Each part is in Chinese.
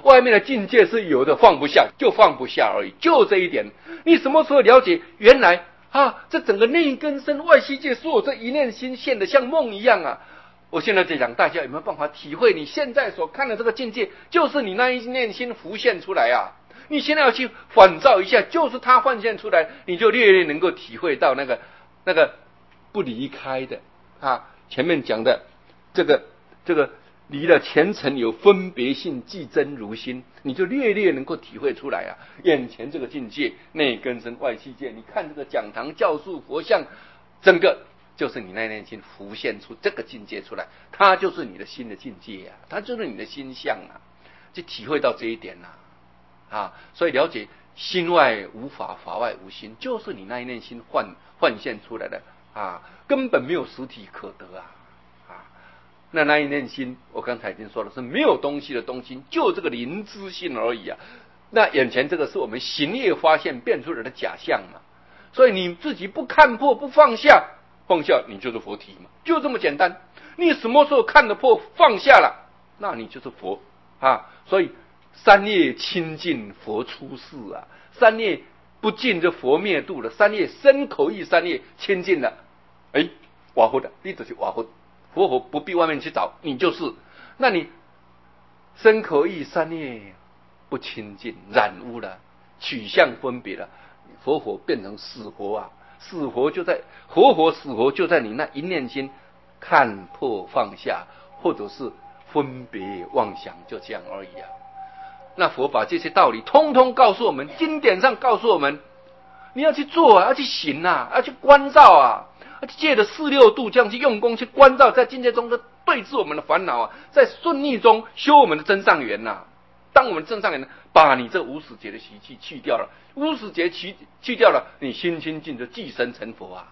外面的境界是有的，放不下就放不下而已，就这一点。你什么时候了解原来这整个内根身外悉界所有这一念心现的像梦一样啊？我现在在讲，大家有没有办法体会你现在所看的这个境界，就是你那一念心浮现出来啊？你现在要去反照一下，就是它幻现出来，你就略略能够体会到那个不离开的前面讲的这个离了前尘有分别性，即真如心，你就略略能够体会出来啊。眼前这个境界，内根身外悉界，你看这个讲堂教述佛像，整个就是你那念心浮现出这个境界出来，它就是你的心的境界啊，它就是你的心相啊，就体会到这一点所以了解心外无法，法外无心，就是你那一念心幻现出来的根本没有实体可得那一念心，我刚才已经说了，是没有东西的东西，就这个灵知性而已啊。那眼前这个是我们行业发现变出来的假象嘛，所以你自己不看破不放下，你就是佛体嘛，就这么简单。你什么时候看得破放下了，那你就是佛所以三业清净佛出世啊，三业不净就佛灭度了，三业身口意三业清净了，瓦佛的你就是瓦佛，佛法不必外面去找，你就是。那你身口意三业不清净，染污了，取相分别了，佛法变成死活死活就在活佛，死活就在你那一念心看破放下，或者是分别妄想，就这样而已那佛把这些道理通通告诉我们，经典上告诉我们，你要去做要去行要去关照借着四六度这样去用功去关照，在境界中的对治我们的烦恼在顺逆中修我们的真上缘当我们真上缘把你这无始劫的习气去掉了，无始劫去掉了，你心清净就即身成佛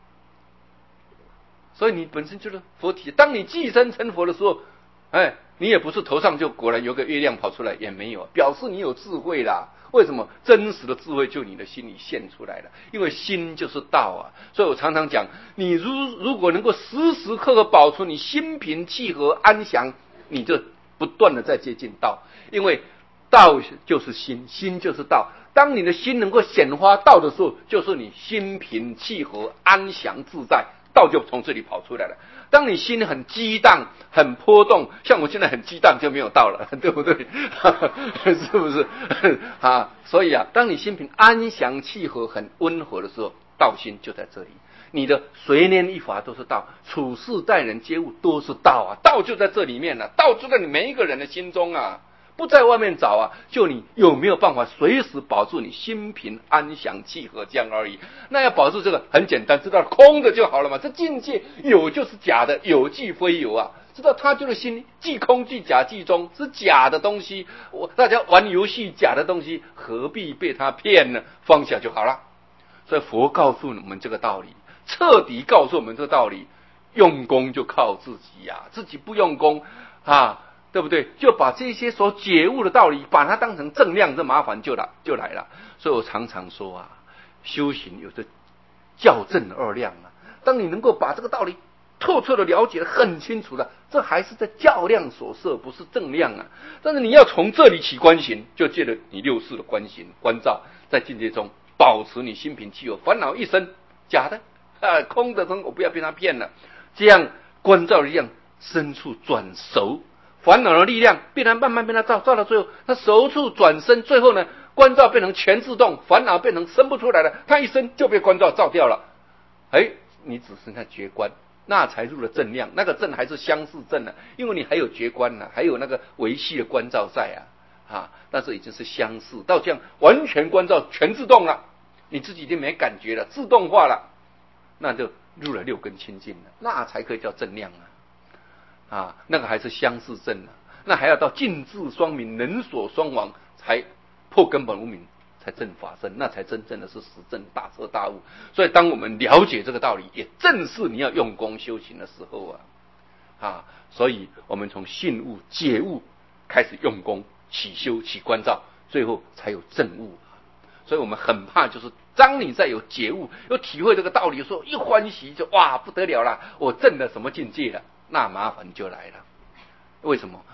所以你本身就是佛体。当你即身成佛的时候，你也不是头上就果然有个月亮跑出来，也没有，表示你有智慧啦。为什么？真实的智慧就你的心里现出来了，因为心就是道所以我常常讲，你如果能够时时刻刻保持你心平气和安详，你就不断的在接近道，因为道就是心，心就是道。当你的心能够显发道的时候，就是你心平气和安详自在，道就从这里跑出来了。当你心很激荡很波动，像我现在很激荡就没有道了，对不对？是不是所以当你心平安详气和很温和的时候，道心就在这里。你的随念一法都是道，处事待人接物都是道道就在这里面道就在你每一个人的心中不在外面找就你有没有办法随时保住你心平安详气和这样而已。那要保住这个很简单，知道空的就好了嘛。这境界有就是假的，有即非有知道它就是心，即空即假即中，是假的东西。大家玩游戏假的东西，何必被它骗呢？放下就好了。所以佛告诉我们这个道理，彻底告诉我们这个道理，用功就靠自己自己不用功对不对？就把这些所觉悟的道理，把它当成正量，这麻烦就来了。所以我常常说修行有着校正二量当你能够把这个道理透彻的了解得很清楚了，这还是在较量所摄，不是正量但是你要从这里起观行，就借着你六识的观行关照，在境界中保持你心平气和，烦恼一生假的空的我不要被他骗了。这样关照的力量深处转熟，烦恼的力量必然慢慢被他照到最后，他熟处转生，最后呢关照变成全自动，烦恼变成生不出来了，他一生就被关照照掉了。你只剩下觉观，那才入了正量，那个正还是相似正因为你还有觉观还有那个维系的关照在但是已经是相似，到这样完全关照全自动了，你自己已经没感觉了，自动化了，那就入了六根清净了，那才可以叫正量那个还是相似正那还要到尽智双明，能所双亡，才破根本无明，才正法身，那才真正的是实证大彻大悟。所以当我们了解这个道理，也正是你要用功修行的时候所以我们从信悟解悟开始用功起修起关照，最后才有正悟所以我们很怕，就是当你在有觉悟有体会这个道理的时候，一欢喜就哇不得了了，我证了什么境界了，那麻烦就来了。为什么？你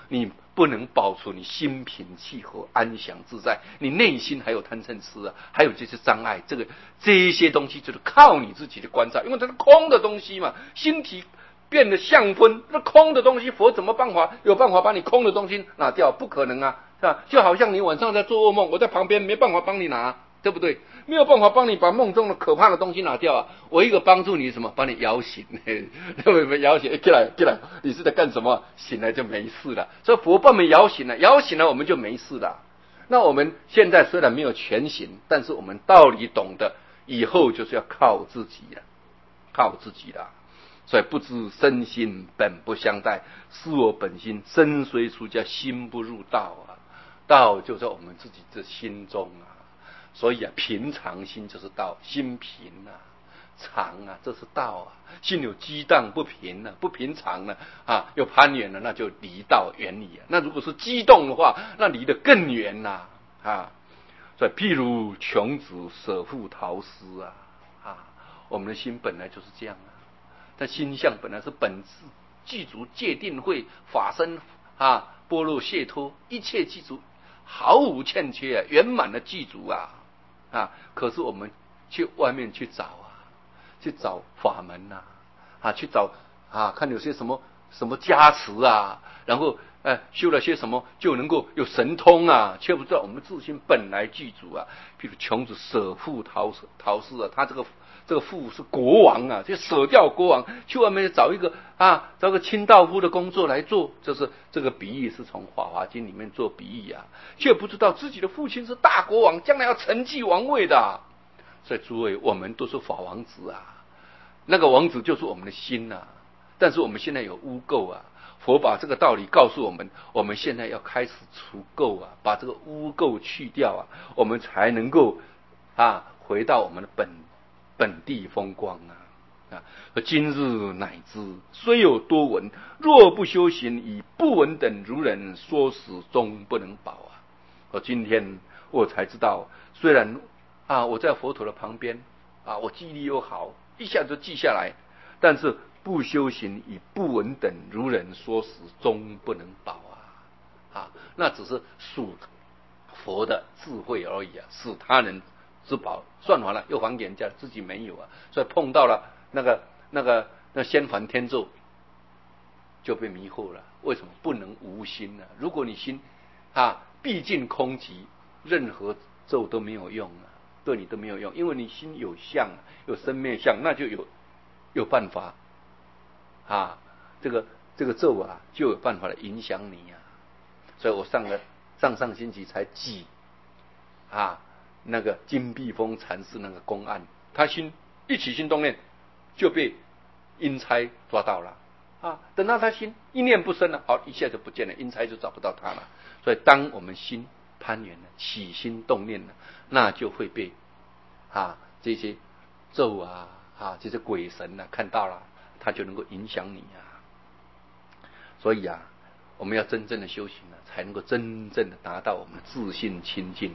不能保持你心平气和、安详自在，你内心还有贪嗔痴啊，还有这些障碍，这一些东西就是靠你自己的观察，因为它是空的东西嘛，心体变得相分，那空的东西，佛怎么有办法把你空的东西拿掉？不可能啊，是吧？就好像你晚上在做噩梦，我在旁边没办法帮你拿，对不对？没有办法帮你把梦中的可怕的东西拿掉啊！我一个帮助你什么？把你摇醒，对不对？摇醒，起来，你是在干什么？醒来就没事了。所以佛把我们摇醒了，摇醒了我们就没事了。那我们现在虽然没有全醒，但是我们道理懂得，以后就是要靠自己了，靠自己了。所以不知身心本不相待，是我本心，身虽出家，心不入道啊！道就在我们自己的心中啊。所以啊，平常心就是道，心平啊，常啊，这是道啊。心有激荡不平啊，不平常呢啊，又攀缘了，那就离道远离啊。那如果是激动的话，那离得更远呐啊。所以譬如穷子舍父逃师啊，我们的心本来就是这样啊。但心相本来是本质具足戒定慧法身啊，般若解脱，一切具足，毫无欠缺啊，圆满的具足啊。可是我们去外面去找啊，去找法门去找看有些什么加持啊，然后修了些什么就能够有神通啊，却不知道我们自心本来具足啊。譬如穷子舍父逃师啊，他这个父是国王啊，就舍掉国王去外面找一个清道夫的工作来做，就是这个比喻是从《法华经》里面做比喻啊，却不知道自己的父亲是大国王，将来要承继王位的。所以诸位，我们都是法王子啊，那个王子就是我们的心啊。但是我们现在有污垢啊，佛把这个道理告诉我们，我们现在要开始除垢啊，把这个污垢去掉啊，我们才能够回到我们的本地风光啊！今日乃知，虽有多闻，若不修行，以不闻等如人说，始终不能保啊！今天我才知道，虽然我在佛陀的旁边我记忆力又好，一下就记下来，但是不修行，以不闻等如人说，始终不能保那只是属佛的智慧而已啊，使他人之宝，算完了又还给人家，自己没有啊。所以碰到了那仙梵天咒，就被迷惑了。为什么不能无心呢？如果你心毕竟空寂，任何咒都没有用对你都没有用，因为你心有相，有生灭相，那就有办法这个咒就有办法来影响你所以我上星期才记那个金碧峰禅师那个公案，他一起心动念就被阴差抓到了等到他心一念不生了，好，一下就不见了，阴差就找不到他了。所以当我们心攀缘了，起心动念了，那就会被这些咒这些鬼神看到了，他就能够影响你所以我们要真正的修行才能够真正的达到我们的自信清净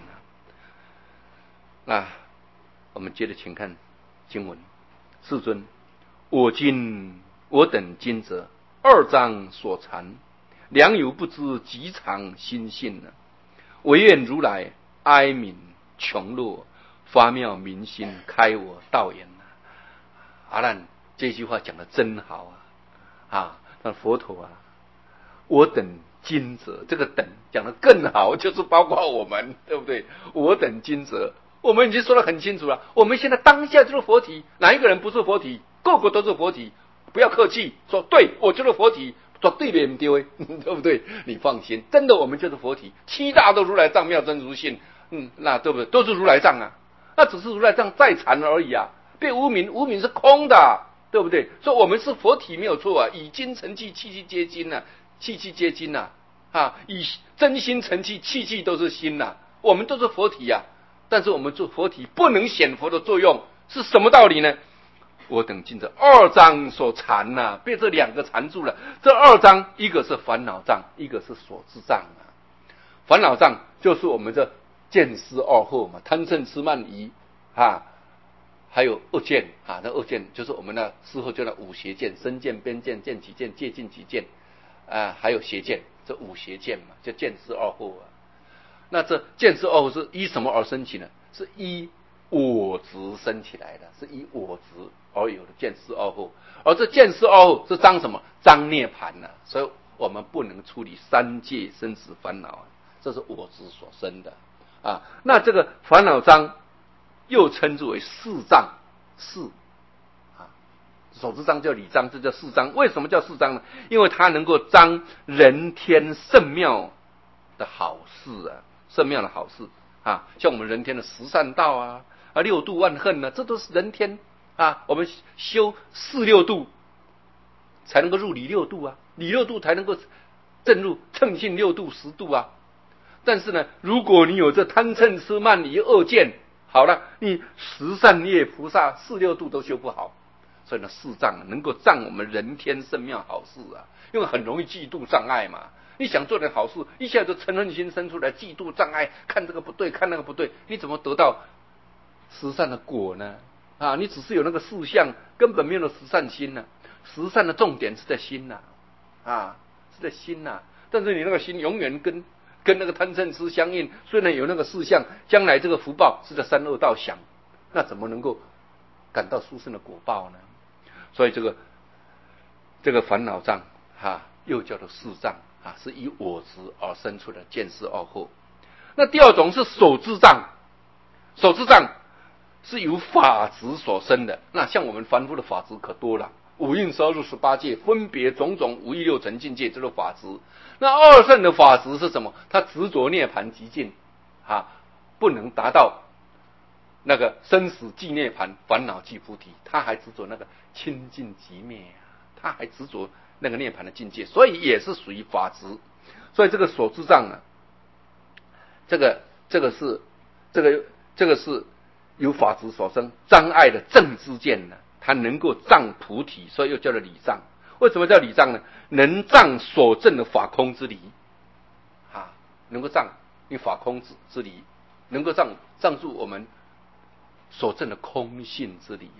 那我们接着请看经文。世尊，我等今者二章所缠，良有不知极常心性唯愿如来哀悯穷弱，发妙明心，开我道眼阿难这句话讲得真好那佛陀我等今者，这个等讲得更好，就是包括我们，对不对？我等今者，我们已经说得很清楚了，我们现在当下就是佛体，哪一个人不是佛体？个个都是佛体，不要客气，说对我就是佛体，说对别人丢对不对？你放心，真的我们就是佛体，七大都如来藏妙真如性，那对不对？都是如来藏那只是如来藏在缠而已被无明是空的对不对？所以我们是佛体没有错以精成气，气气皆精气气皆精以真心成气，气气都是心我们都是佛体但是我们做佛体不能显佛的作用，是什么道理呢？我等今这二章所缠被这两个缠住了。这二章，一个是烦恼障，一个是所知障烦恼障就是我们这见思二惑嘛，贪嗔痴慢疑还有恶见那恶见就是我们事后就那五邪见：身见、边见、见起见、戒禁起见还有邪见，这五邪见嘛，就见思二惑啊。那这见思二惑是依什么而生起呢？是依我执生起来的，是依我执而有的见思二惑。而这见思二惑是彰什么？彰涅槃啊。所以我们不能处理三界生死烦恼啊，这是我执所生的啊。那这个烦恼障又称之为四障，四啊，手之障叫理障，这叫四障。为什么叫四障呢？因为它能够彰人天圣妙的好事啊，圣妙的好事啊，像我们人天的十善道啊，六度万恨啊，这都是人天啊。我们修四六度才能够入理六度啊，理六度才能够正入称性六度十度啊。但是呢，如果你有这贪嗔痴慢疑恶见，好了，你十善业菩萨四六度都修不好。所以呢，四障能够障我们人天圣妙好事啊，因为很容易嫉妒障碍嘛。你想做点好事，一下就嗔恨心生出来，嫉妒障碍，看这个不对，看那个不对，你怎么得到十善的果呢？啊，你只是有那个四相，根本没有十善心呢。十善的重点是在心呐，是在心呐。但是你那个心永远跟那个贪嗔痴相应，虽然有那个四相，将来这个福报是在三恶道享，那怎么能够感到殊胜的果报呢？所以这个烦恼障又叫做四障是以我执而生出的见思二惑。那第二种是手知障，手知障是由法执所生的。那像我们凡夫的法执可多了，五蕴十二入十八界，分别种种无意六尘境界，这是法执。那二圣的法执是什么？他执着涅槃极尽不能达到那个生死即涅槃，烦恼即菩提，他还执着那个清净即灭他还执着那个涅槃的境界，所以也是属于法执。所以这个所知障这个是由法执所生障碍的正知见呢，它能够障菩提，所以又叫做理障。为什么叫理障呢？能障所证的法空之理能够障因法空之理，能够障住我们所证的空性之理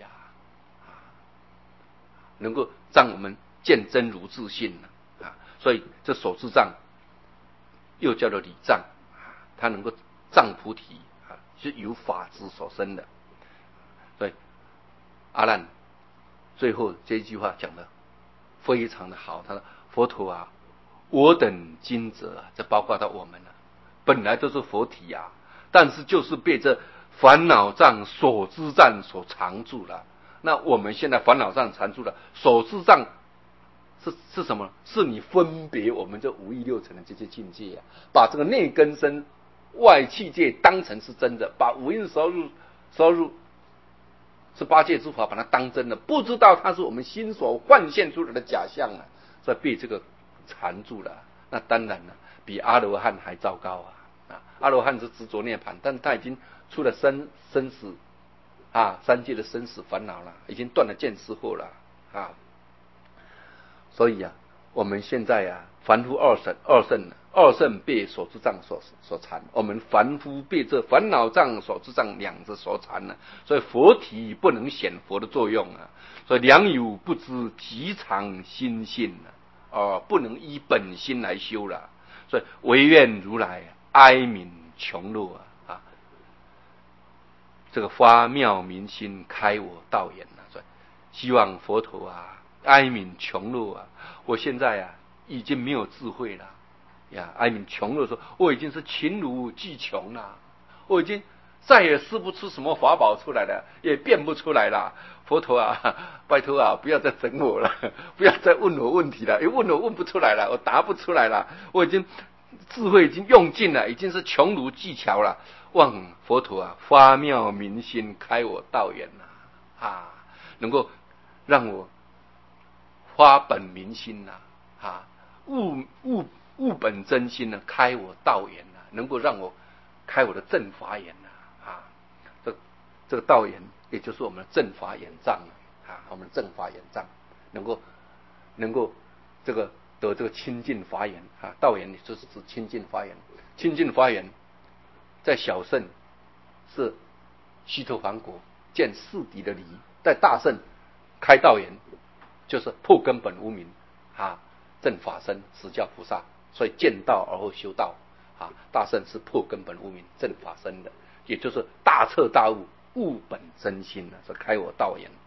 能够让我们见真如自性所以这所知障又叫做理障它能够障菩提是由法执所生的。所以阿难最后这一句话讲的非常的好，他说佛陀我等今者这包括到我们本来都是佛体但是就是被这烦恼障所知障所藏住了。那我们现在烦恼障缠住了，所知障是什么？是你分别我们这无意六尘的这些境界把这个内根身外气界当成是真的，把五蕴十二入十八界诸法把它当真的，不知道它是我们心所幻现出来的假象所以被这个缠住了。那当然了，比阿罗汉还糟糕阿罗汉是执着涅槃，但他已经出了生死三界的生死烦恼了，已经断了见思惑了所以我们现在凡夫二圣被所知障所缠，我们凡夫被这烦恼障所知障两者所缠所以佛体不能显佛的作用所以良友不知极常心性不能依本心来修了。所以唯愿如来哀悯穷乐这个发妙明心开我道眼所以希望佛陀哀悯穷乐我现在已经没有智慧了哀悯穷乐说我已经是勤如技穷了，我已经再也施不出什么法宝出来了，也变不出来了。佛陀拜托不要再整我了，不要再问我问题了，问我问不出来了，我答不出来了，我已经智慧已经用尽了，已经是穷如技巧了。望佛陀发妙明心开我道眼能够让我发本明心悟本真心开我道眼能够让我开我的正法眼这个道眼也就是我们的正法眼障我们的正法眼障能够这个得这个清净法眼道眼就是指清净法眼。清净法眼在小圣是须陀洹国见四谛的理，在大圣开道眼就是破根本无明正法身，实教菩萨，所以见道而后修道啊。大圣是破根本无明正法身的，也就是大彻大悟，悟本真心是开我道眼。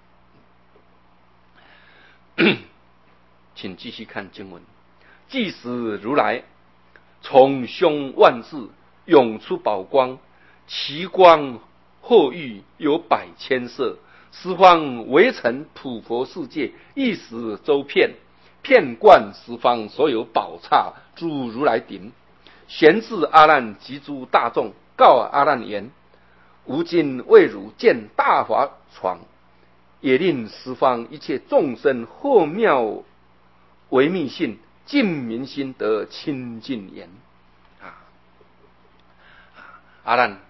请继续看经文。即使如来从胸万字涌出宝光，其光或欲有百千色，十方围城普佛世界，一时周遍，遍贯十方所有宝刹，诸如来顶。闲至阿难及诸大众，告阿难言：吾今为汝见大法床，也令十方一切众生或妙为密性，尽民心得清净言。阿难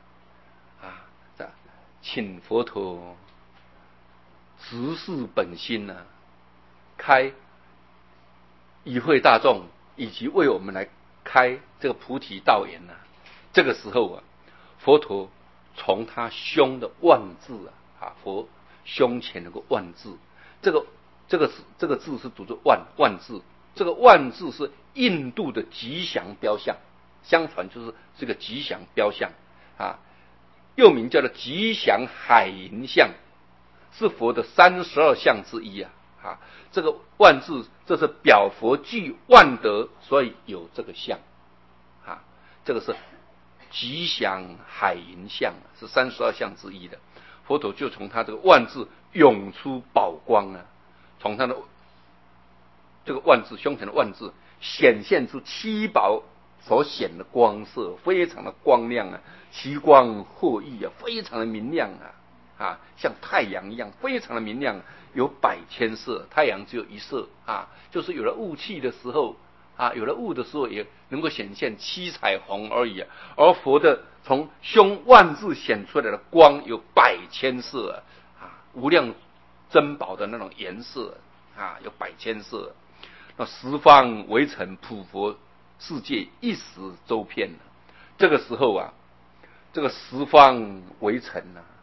请佛陀直视本心开与会大众，以及为我们来开这个菩提道眼这个时候佛陀从他胸的万字佛胸前有个万字，这个字是读作万字，这个万字是印度的吉祥标像，相传就是这个吉祥标像又名叫做吉祥海银像，是佛的32相之一这个万字，这是表佛具万德，所以有这个像这个是吉祥海银像，是32相之一的。佛陀就从他这个万字涌出宝光从他的这个万字胸前的万字显现出七宝所显的光色，非常的光亮其光或熠非常的明亮像太阳一样非常的明亮，有百千色。太阳只有一色就是有了雾气的时候有了雾的时候也能够显现七彩虹而已而佛的从胸万字显出来的光有百千色无量珍宝的那种颜色有百千色。那十方围城普佛世界，一时周遍这个时候这个十方围城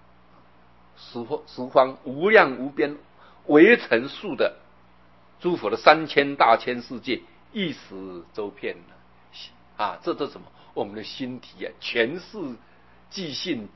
十方无量无边围城数的诸佛的3000大千世界，一时周遍这什么？我们的心体全是即性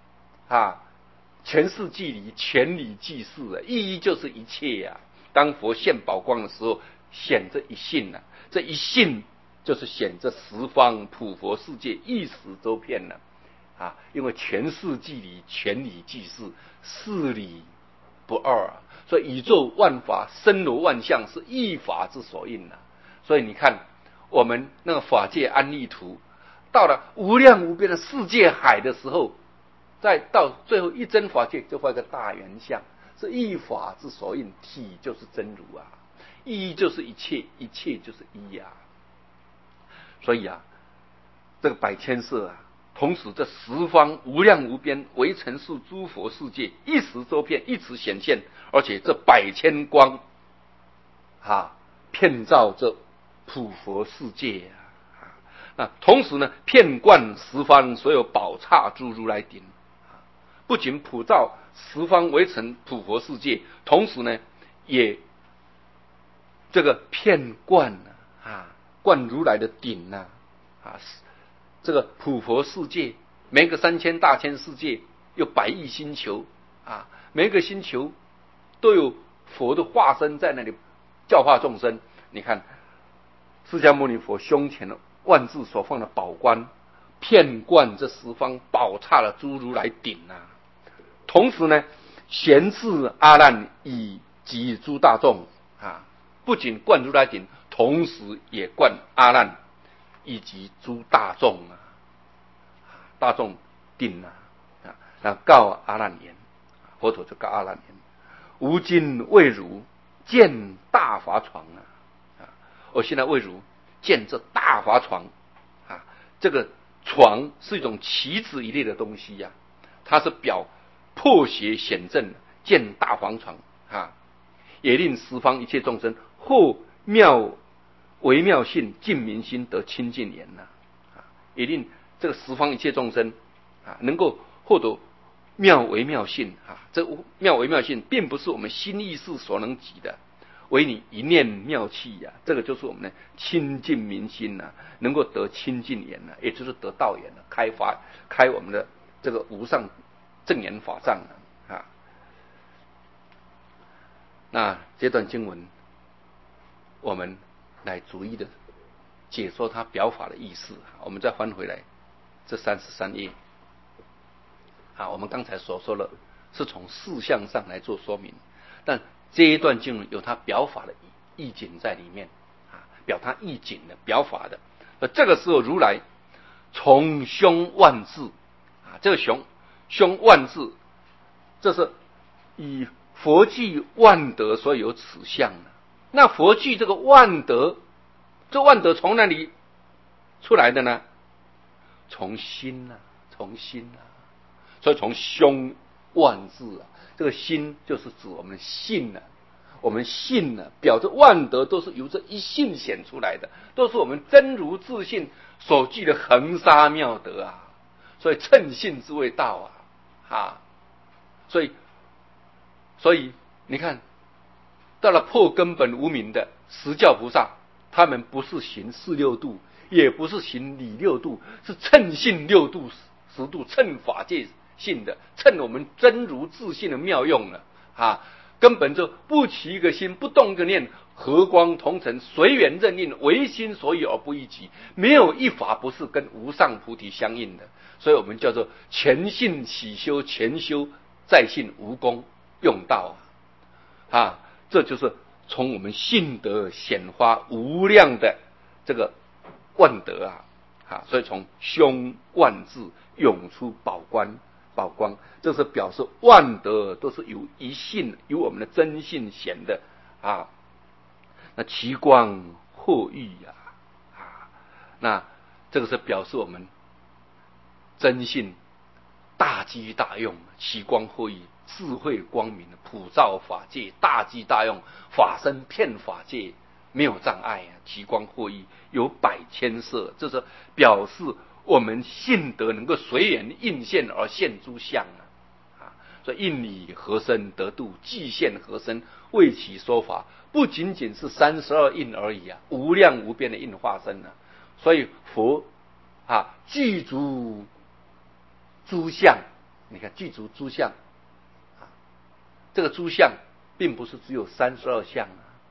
全是即理，全理即事意义就是一切当佛现宝光的时候，显这一性这一性就是显这十方普佛世界，一时周遍因为全是即理，全理即事，事理不二所以宇宙万法森罗万象是一法之所应所以你看我们那个法界安立图，到了无量无边的世界海的时候，再到最后一真法界就画个大圆相，是一法之所应，体就是真如一就是一切，一切就是一所以这个百千色同时这十方无量无边围城数诸佛世界，一时周遍，一时显现，而且这百千光遍照这普佛世界那同时呢，遍贯十方所有宝刹诸如来顶不仅普照十方围城普佛世界，同时呢也这个遍贯贯如来的顶这个普佛世界，每个3000大千世界有100亿星球每个星球都有佛的化身在那里教化众生。你看释迦牟尼佛胸前的万字所放的宝冠，遍贯这十方宝刹的诸如来顶同时呢闲置阿难以及诸大众不仅灌如来顶，同时也灌阿难以及诸大众大众顶告阿难言，佛陀就告阿难言：吾今为汝见大法床我现在为汝见这大法床这个床是一种棋子一类的东西它是表破邪显正，见大方床也令十方一切众生获妙微妙性，尽民心得清净言也令这个十方一切众生能够获得妙微妙性这妙微妙性并不是我们心意识所能及的， 唯你一念妙气呀，这个就是我们的清净明心呐，能够得清净眼呐，也就是得道眼了，开我们的这个无上正眼法藏啊。那这段经文，我们来逐一的解说它表法的意思。我们再翻回来这33页啊，我们刚才所说的是从事项上来做说明，但这一段经文有它表法的意境在里面啊，表它意境的表法的。这个时候如来从胸万字啊，这个胸万字，这是以佛具万德所有此相的。那佛具这个万德，这万德从哪里出来的呢？从心啊，从心啊。所以从胸万字啊，这个心就是指我们信啊，我们信啊，表这万德都是由这一信显出来的，都是我们真如自信所具的恒沙妙德啊。所以称信之谓道啊，所以你看，到了破根本无明的十教菩萨，他们不是行四六度，也不是行理六度，是称信六度十度，称法界性的，趁我们真如自信的妙用了啊，根本就不起一个心，不动一个念，和光同尘，随缘任应，唯心所有而不异己，没有一法不是跟无上菩提相应的。所以我们叫做全信起修，全修再信无功用道啊，这就是从我们信德显发无量的这个万德啊，所以从胸万字涌出宝光，这是表示万德都是由一信，由我们的真信显的啊。那其光或喻那这个是表示我们真信大机大用，其光或喻，智慧光明，普照法界，大机大用，法身遍法界，没有障碍其光或喻，有百千色，这是表示我们信德能够随缘应现而现诸相所以应理合身得度，即现合身，为其说法，不仅仅是32应而已无量无边的应化身所以佛具足诸相，你看具足诸相这个诸相并不是只有32相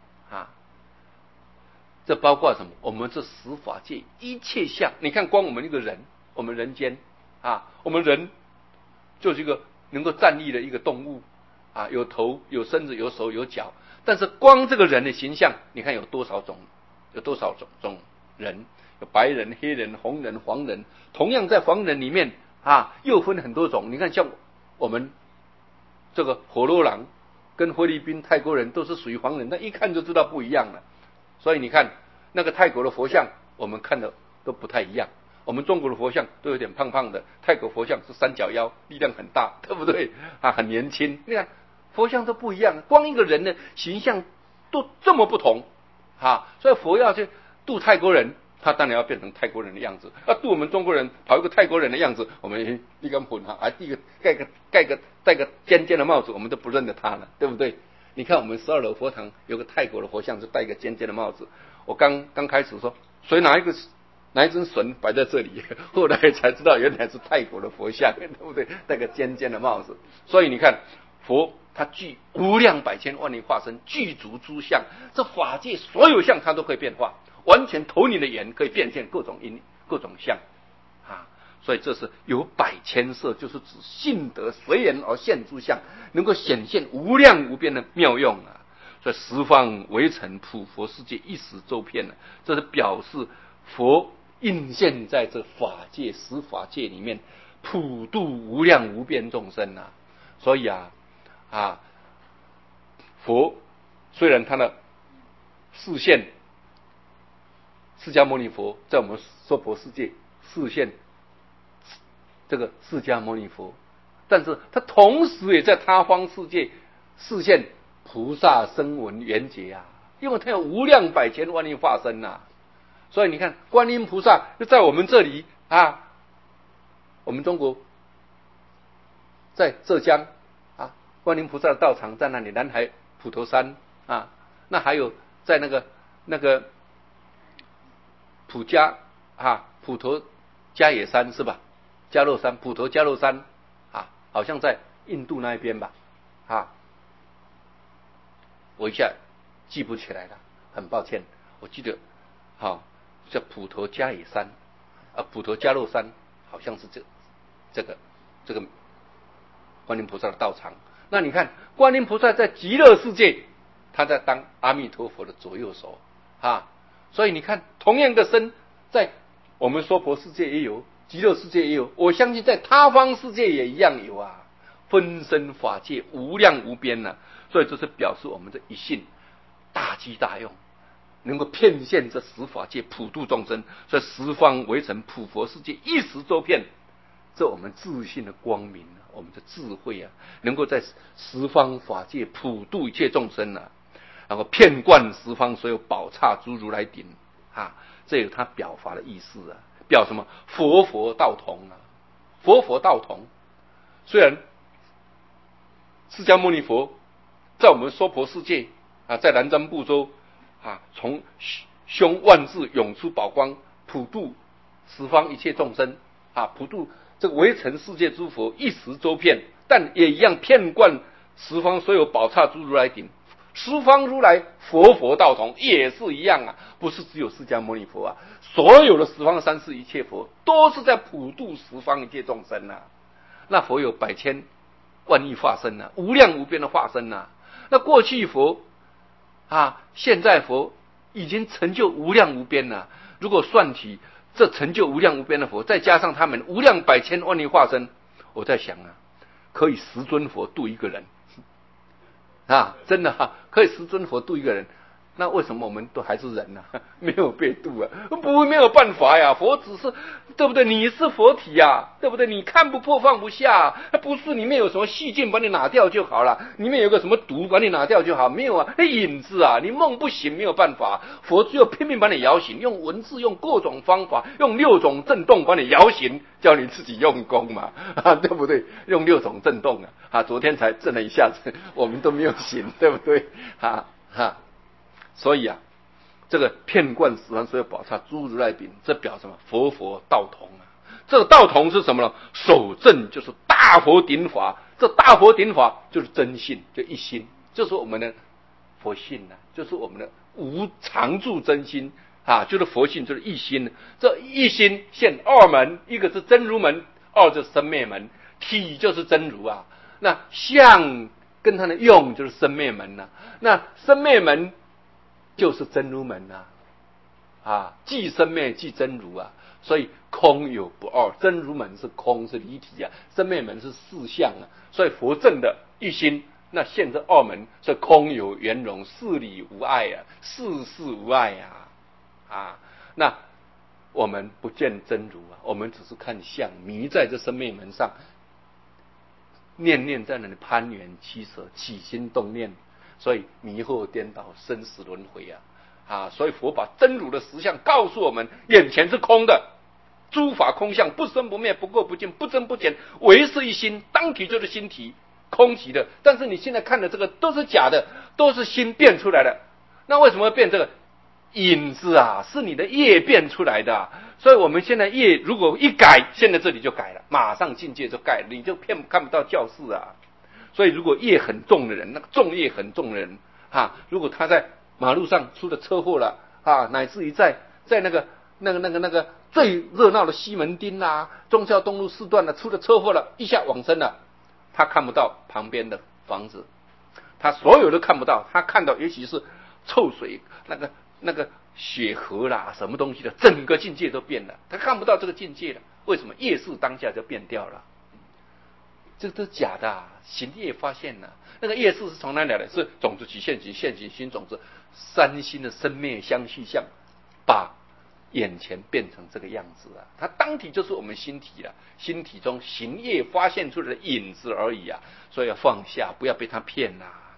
这包括什么？我们这十法界一切相，你看光我们一个人，我们人间我们人就是一个能够站立的一个动物有头有身子有手有脚，但是光这个人的形象，你看有多少种人，有白人、黑人、红人、黄人，同样在黄人里面又分很多种。你看像我们这个火罗郎跟菲律宾泰国人都是属于黄人，那一看就知道不一样了。所以你看那个泰国的佛像，我们看的都不太一样。我们中国的佛像都有点胖胖的，泰国佛像是三角腰，力量很大，对不对很年轻。你看佛像都不一样，光一个人的形象都这么不同所以佛要去度泰国人，他当然要变成泰国人的样子。度我们中国人，跑一个泰国人的样子，我们一根混第一个戴个尖尖的帽子，我们都不认得他了，对不对？你看我们12楼佛堂有个泰国的佛像，就戴一个尖尖的帽子。我刚开始说，谁拿一尊神摆在这里，后来才知道原来是泰国的佛像，对不对？戴个尖尖的帽子。所以你看佛他具无量百千万亿化身，具足诸相，这法界所有相他都可以变化，完全投你的眼可以变现各种相所以这是有百千色，就是指信德随缘而现诸相，能够显现无量无边的妙用所以十方围城普佛世界一时周遍这是表示佛应现在这法界十法界里面，普度无量无边众生所以佛虽然他的示现，释迦牟尼佛在我们娑婆世界示现这个释迦牟尼佛，但是他同时也在他方世界示现菩萨声闻缘觉因为他有无量百千万亿化身所以你看观音菩萨就在我们这里我们中国在浙江观音菩萨的道场在那里，南海普陀山那还有在那个普陀迦野山是吧？迦洛山，普陀迦洛山啊，好像在印度那一边吧啊，我一下记不起来了，很抱歉。我记得叫普陀迦野山普陀迦洛山，好像是这个观音菩萨的道场。那你看观音菩萨在极乐世界，他在当阿弥陀佛的左右手所以你看同样的身，在我们娑婆世界也有，极乐世界也有，我相信在他方世界也一样有啊。分身法界无量无边所以这是表示我们的一性大机大用，能够遍现这十法界，普度众生，所以十方围城普佛世界一时周遍。这我们自信的光明我们的智慧能够在十方法界普度一切众生然后遍贯十方所有宝刹诸如来顶这有他表法的意思表什么？佛道同佛道同。虽然释迦牟尼佛在我们娑婆世界在南瞻部洲从胸万字涌出宝光，普度十方一切众生普度这个围城世界诸佛一时周遍，但也一样遍贯十方所有宝刹诸如来顶。十方如来佛道同也是一样不是只有释迦牟尼佛所有的十方三世一切佛都是在普度十方一切众生那佛有百千万亿化身无量无边的化身那过去佛现在佛已经成就无量无边了。如果算起这成就无量无边的佛，再加上他们无量百千万亿化身，我在想可以10尊佛度一个人真的可以10尊佛度一个人。那为什么我们都还是人没有被度没有办法呀。佛只是对不对？你是佛体对不对？你看不破放不下不是里面有什么细菌把你拿掉就好了，里面有个什么毒把你拿掉就好，没有那影子你梦不醒，没有办法。佛只有拼命把你摇醒，用文字用各种方法，用6种震动把你摇醒，叫你自己用功嘛对不对？用6种震动昨天才震了一下子，我们都没有醒，对不对所以这个遍贯十方所有宝刹诸如来顶，这表什么？佛道同这个道同是什么呢？守正就是大佛顶法，这大佛顶法就是真性，就一心，就是我们的佛性就是我们的无常住真心就是佛性，就是一心。这一心现2门，一个是真如门，2就是生灭门。体就是真如那相跟它的用就是生灭门那生灭门就是真如门既生灭即真如所以空有不二。真如门是空，是离体生灭门是四相所以佛正的一心，那现这2门，所以空有圆融，事理无碍事事无碍那我们不见真如我们只是看相，迷在这生灭门上，念念在那里攀缘起舍，起心动念，所以迷惑颠倒，生死轮回所以佛把真如的实相告诉我们，眼前是空的，诸法空相，不生不灭，不垢不净，不增不减，唯是一心，当体就是心体，空寂的。但是你现在看的这个都是假的，都是心变出来的。那为什么会变这个？影子是你的业变出来的所以我们现在业如果一改，现在这里就改了，马上境界就改了，你就看不到教室所以如果业很重的人，那个重业很重的人如果他在马路上出了车祸了乃至于在那个最热闹的西门町忠孝东路4段出了车祸了，一下往生了，他看不到旁边的房子，他所有都看不到，他看到也许是臭水那个血河什么东西的，整个境界都变了，他看不到这个境界了。为什么？业识当下就变掉了，这都是假的行业发现那个业识是从哪里来的？是种子起现起，现起新种子，3心的生灭相续相，把眼前变成这个样子它当体就是我们心体心体中行业发现出来的影子而已所以要放下，不要被他骗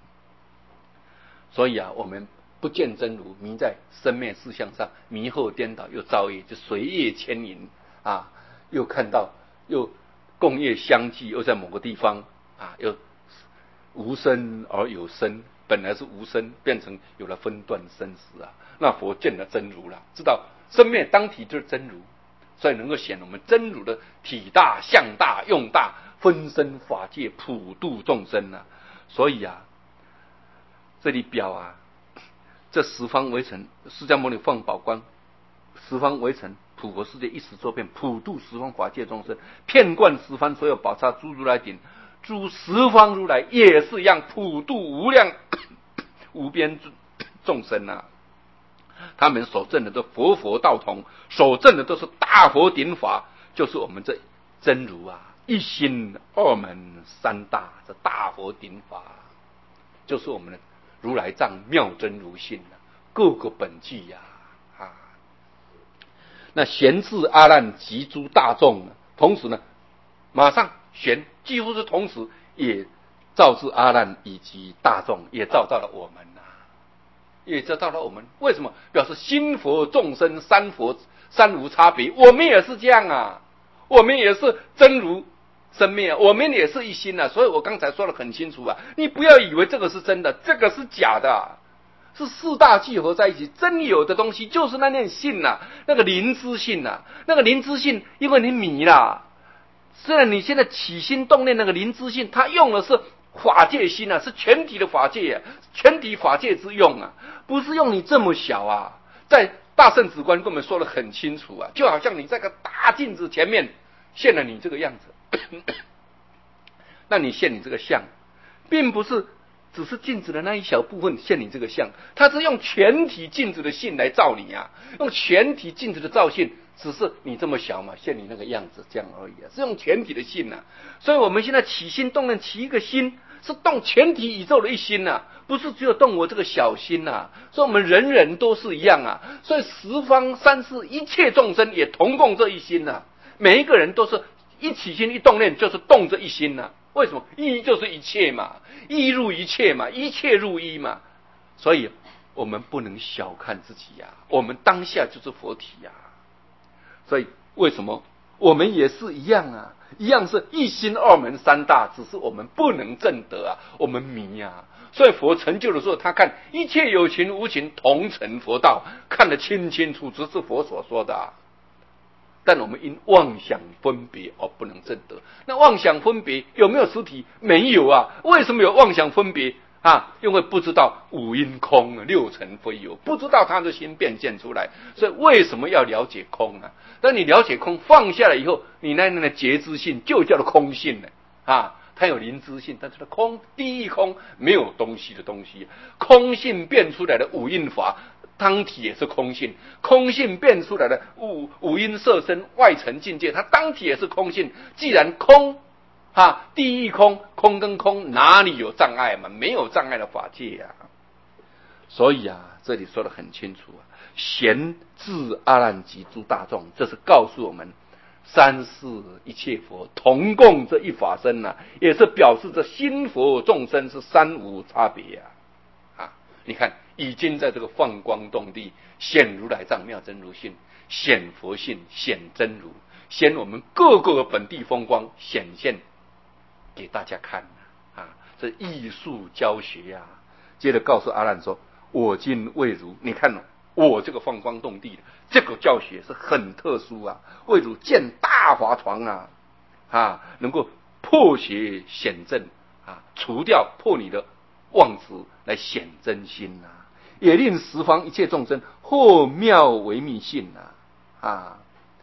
所以我们不见真如，迷在生灭事相上，迷惑颠倒，又造业，就随业牵引又看到又共业相继，又在某个地方又无生而有生， 本来是无生，变成有了分段生死啊。那佛见了真如了，知道生灭当体就是真如，所以能够显我们真如的体大、相大、用大，分身法界，普度众生啊。所以啊，这里表啊，这十方围城，释迦牟尼放宝光，十方围城，普佛世界一时周遍，普度十方法界众生，遍贯十方所有宝刹，诸如来顶，诸十方如来也是一样，普度无量无边众生啊。他们所证的都佛道同，所证的都是大佛顶法，就是我们这真如啊，一心二门三大，这大佛顶法就是我们的如来藏妙真如性啊，各个本具呀那贤智阿难及诸大众呢，同时呢，马上贤几乎是同时也照至阿难以及大众，也照到了我们呐，也照到了我们。为什么？表示心佛众生三无差别，我们也是这样啊，我们也是真如生灭，我们也是一心啊。所以我刚才说得很清楚啊，你不要以为这个是真的，这个是假的啊。是四大聚合在一起，真有的东西就是那念性呐，那个灵知性呐，那个灵知性，因为你迷啦。虽然你现在起心动念那个灵知性，它用的是法界心啊，是全体的法界啊，全体法界之用啊，不是用你这么小啊。在大圣子观跟我们说得很清楚啊，就好像你在个大镜子前面现了你这个样子，那你现你这个相，并不是只是镜子的那一小部分现你这个相，它是用全体镜子的性来照你啊，用全体镜子的照性，只是你这么小嘛，现你那个样子这样而已啊，是用全体的性啊。所以我们现在起心动念起一个心，是动全体宇宙的一心啊，不是只有动我这个小心啊。所以我们人人都是一样啊，所以十方三世一切众生也同共这一心啊，每一个人都是一起心一动念就是动这一心啊。为什么？一就是一切嘛，一入一切嘛，一切入一嘛。所以我们不能小看自己呀，我们当下就是佛体呀。所以为什么我们也是一样啊？一样是一心二门三大，只是我们不能证得啊，我们迷啊。所以佛成就的时候，他看一切有情无情同成佛道，看得清清楚楚，是佛所说的啊。但我们因妄想分别而不能证得。那妄想分别有没有实体？没有啊。为什么有妄想分别啊？因为不知道五阴空，六尘非有，不知道他的心变现出来。所以为什么要了解空啊？当你了解空放下来以后，你那的觉知性就叫做空性了啊。它有灵知性，但是它空第一空没有东西的东西，空性变出来的五蕴法。当体也是空性，空性变出来的五阴色身外层境界，它当体也是空性。既然空第一空，空跟空哪里有障碍嘛？没有障碍的法界啊。所以啊，这里说得很清楚啊，贤智阿难及诸大众，这是告诉我们三世一切佛同共这一法身啊，也是表示着心佛众生是三无差别啊。你看已经在这个放光动地显如来藏妙真如性，显佛性，显真如，显我们各个本地风光显现给大家看啊，这艺术教学啊。接着告诉阿难说，我今为汝，你看我这个放光动地的这个教学是很特殊啊，为汝建大华床啊，能够破邪显正啊，除掉破你的妄执来显真心啊，也令十方一切众生获妙为密性啊，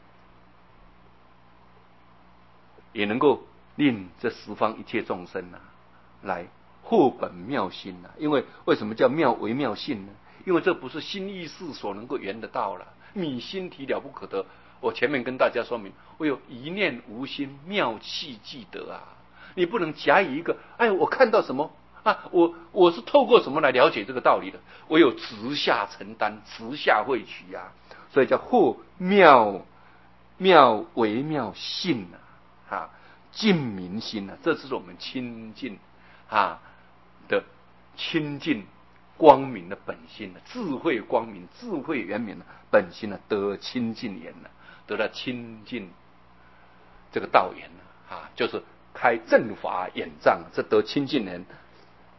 也能够令这十方一切众生来获本妙心因为什么叫妙为妙性呢？因为这不是心意识所能够圆得到了，你心体了不可得。我前面跟大家说明，我有一念无心，妙气即得啊。你不能假以一个，我看到什么我是透过什么来了解这个道理的？我有直下承担，直下会取啊，所以叫获妙为妙性净明心这是我们亲近的清净光明的本心智慧光明、智慧圆明的本心得清净眼得了清净这个道眼就是开正法眼障，这得清净眼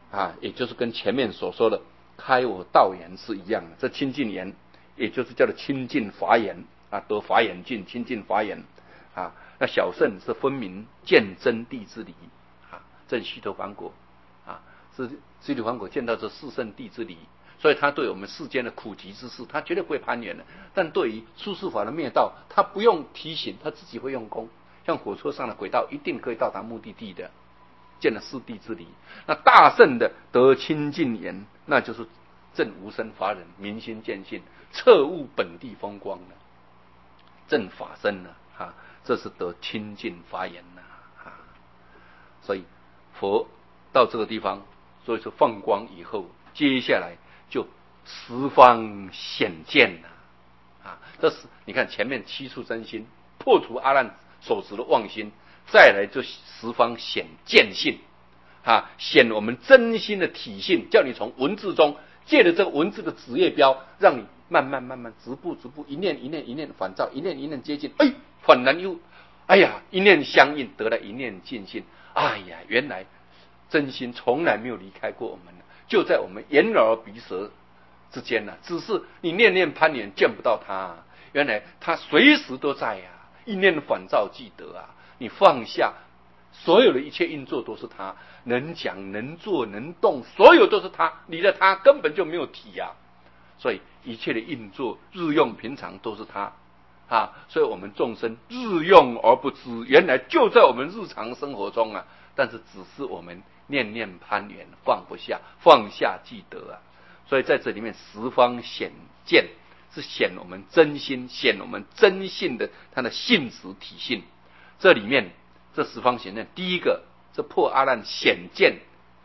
也就是跟前面所说的开我道言是一样的。这清净言，也就是叫做清净法眼得法眼净，清净法眼那小圣是分明见真谛之理证须陀洹果是须陀洹果见到这四圣谛之理，所以他对我们世间的苦集之事，他绝对不会攀缘的。但对于出世法的灭道，他不用提醒，他自己会用功。像火车上的轨道，一定可以到达目的地的，见了四谛之理。那大圣的得清净言，那就是证无生法忍，明心见性，彻悟本地风光的证法身这是得清净法眼所以佛到这个地方，所以说放光以后，接下来就十方显见这是你看前面七处真心破除阿难所执的妄心，再来就十方显见性显我们真心的体性，叫你从文字中借着这个文字的指业标，让你慢慢逐步一念一念反照，一念一念接近，恍然又一念相应，得了一念尽性。原来真心从来没有离开过我们，就在我们眼耳鼻舌之间只是你念念攀缘见不到他原来他随时都在一念反照记得你放下所有的一切运作都是他，能讲能做能动，所有都是他，离了他根本就没有体所以一切的运作日用平常都是他所以我们众生日用而不知，原来就在我们日常生活中但是只是我们念念攀缘放不下，放下记得所以在这里面十方显见是显我们真心，显我们真性的它的性质体性。这里面这十方显见，第一个这破阿难显见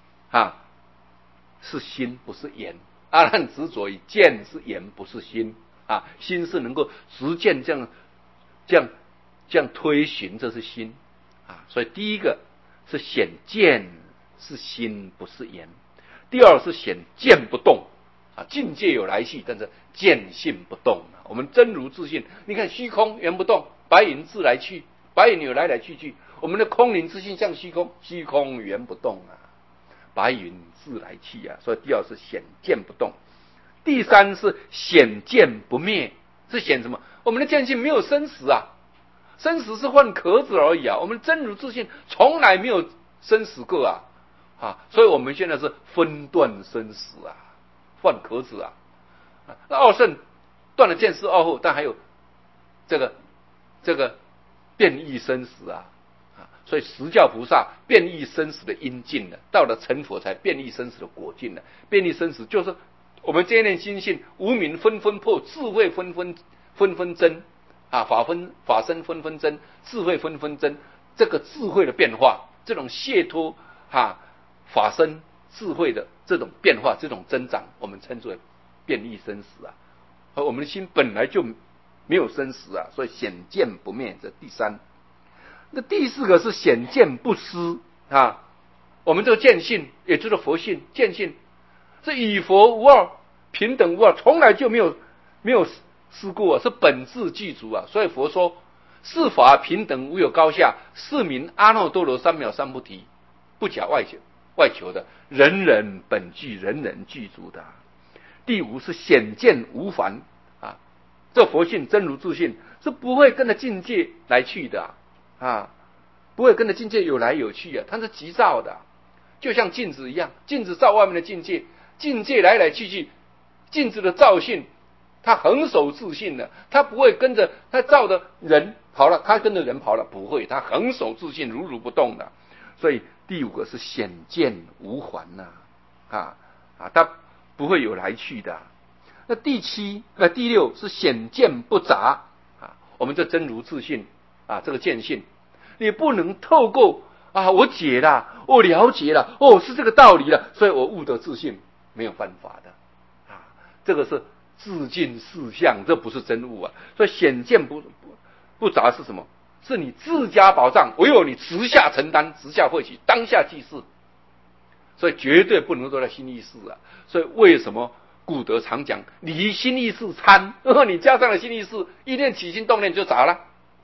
是心不是眼，阿难执着于见是眼不是心心是能够实践这样推寻，这是心所以第一个是显见是心不是眼，第二是显见不动境界有来去，但是见性不动我们真如自性，你看虚空圆不动，白云自来去，白云有来来去去，我们的空灵之性像虚空，虚空圆不动白云自来去所以第二是显见不动。第三是显见不灭，是显什么？我们的见性没有生死生死是换壳子而已我们真如自性从来没有生死过所以我们现在是分段生死换壳子那二圣断了见思二惑，但还有这个变异生死所以十教菩萨变异生死的因尽了，到了成佛才变异生死的果尽了。变异生死就是我们这一念心性，无明纷纷破，智慧纷纷增法身纷纷增，智慧纷纷增。这个智慧的变化，这种解脱法身智慧的这种变化，这种增长，我们称之为变异生死而我们的心本来就没有生死所以显见不灭，这第三。那第四个是显见不失我们这个见性，也就是佛性见性，是与佛无二，平等无二，从来就没有失过是本质具足所以佛说是法平等无有高下，是名阿耨多罗三藐三菩提，不假外求的，人人本具，人人具足的。第五是显见无烦这佛性真如自性是不会跟着境界来去的不会跟着境界有来有去它是急躁的，就像镜子一样，镜子照外面的境界，境界来来去去，镜子的照性它恒守自性的，它不会跟着它照的人跑了，它跟着人跑了，不会，它恒守自性，如如不动的。所以第五个是显见无烦它不会有来去的。那第六是显见不杂我们这真如自性这个见性，你不能透过我解了，我了解了，是这个道理了，所以我悟得自性，没有办法的这个是自尽事相，这不是真悟所以显见不杂是什么？是你自家保障，唯有你直下承担，直下汇取，当下即是，所以绝对不能做到心意识所以为什么古德常讲离心意识参你加上了心意识，一念起心动念就杂了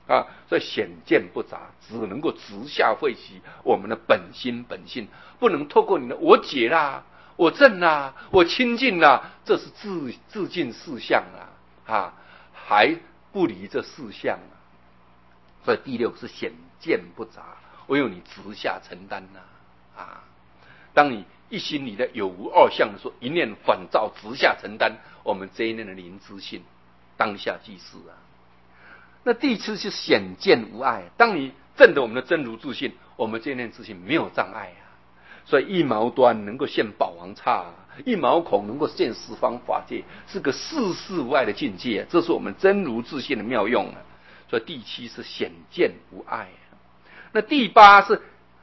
所以显见不杂，只能够直下慧习我们的本心本性，不能透过你的我解啦、我正啦、我清净啦，这是自尽四相还不离这四相所以第六是显见不杂，唯有你直下承担当你一心里的有无二相的时候，一念反照直下承担，我们这一念的灵知性当下即是那第七是显见无碍，当你证得我们的真如自性，我们这一念自性没有障碍所以一毛端能够现宝王刹一毛孔能够现十方法界，是个世事无碍的境界这是我们真如自性的妙用所以第七是显见无碍那第八是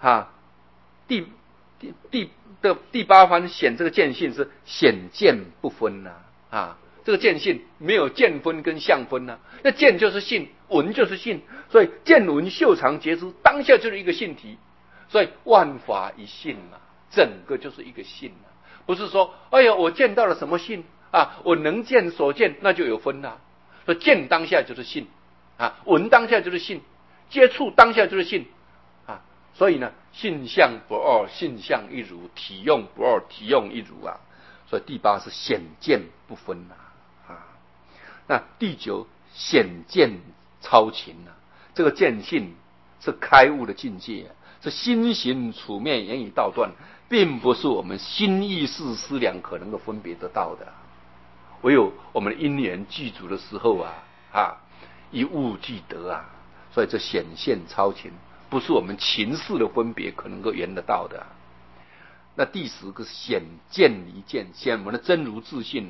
第八番显这个见性是显见不分这个见性没有见分跟相分那见就是性，闻就是性，所以见闻嗅尝觉知当下就是一个性体，所以万法一性整个就是一个性不是说哎呀我见到了什么性我能见所见那就有分所以见当下就是性闻当下就是性，接触当下就是性所以呢性相不二，性相一如，体用不二，体用一如所以第八是显见不分那第九显见超情这个见性是开悟的境界是心行处面言语道断，并不是我们心意识思量可能够分别得到的唯有我们的因缘具足的时候一悟即得所以这显现超情不是我们情事的分别可能够圆得到的那第十个显见离见，显我们的真如自性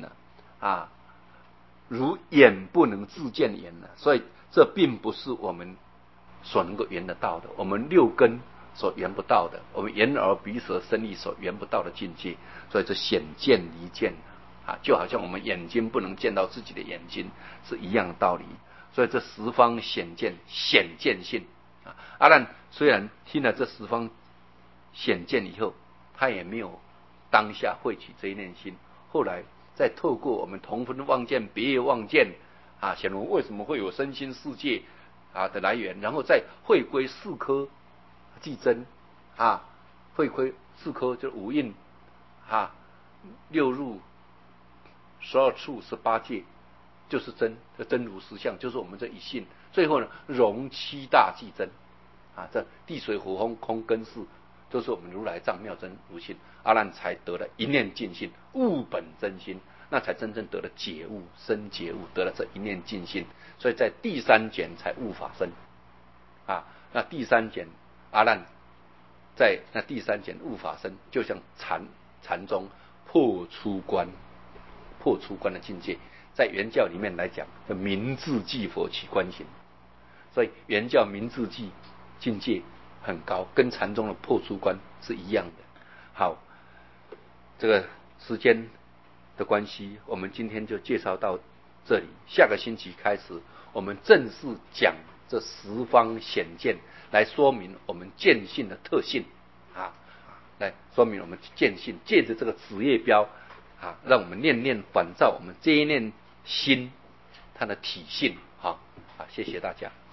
如眼不能自见眼所以这并不是我们所能够圆得到的，我们六根所圆不到的，我们眼耳鼻舌身意所圆不到的境界，所以这显见离见就好像我们眼睛不能见到自己的眼睛是一样的道理。所以这十方显见性阿难虽然听了这十方显见以后，他也没有当下会起这一念心，后来再透过我们同分望见别业望见显露为什么会有身心世界的来源，然后再回归四科即真回归四科就是五蕴六入12处18界就是真，这真如实相就是我们这一性，最后呢融七大即真这地水火风空根识都是我们如来藏妙真如性，阿难才得了一念净心悟本真心，那才真正得了解悟生觉悟，得了这一念净心，所以在第三卷才悟法身那第三卷阿难在那第三卷悟法身，就像禅宗破出关的境界，在原教里面来讲叫明智即佛起观行，所以原教明智即境界很高，跟禅宗的破出关是一样的。好，这个时间的关系，我们今天就介绍到这里，下个星期开始我们正式讲这十方显见，来说明我们见性的特性来说明我们见性，借着这个子业标让我们念念反照我们这一念心它的体性谢谢大家。